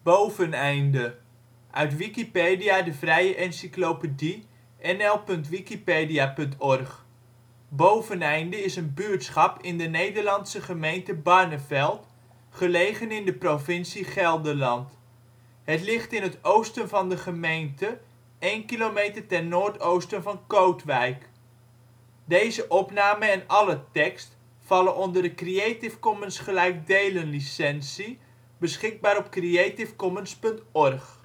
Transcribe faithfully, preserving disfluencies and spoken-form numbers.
Boveneinde, uit Wikipedia, de vrije encyclopedie. N L punt wikipedia punt org. Boveneinde is een buurtschap in de Nederlandse gemeente Barneveld, gelegen in de provincie Gelderland. Het ligt in het oosten van de gemeente, één kilometer ten noordoosten van Kootwijk. Deze opname en alle tekst vallen onder de Creative Commons gelijkdelen licentie, beschikbaar op creativecommons punt org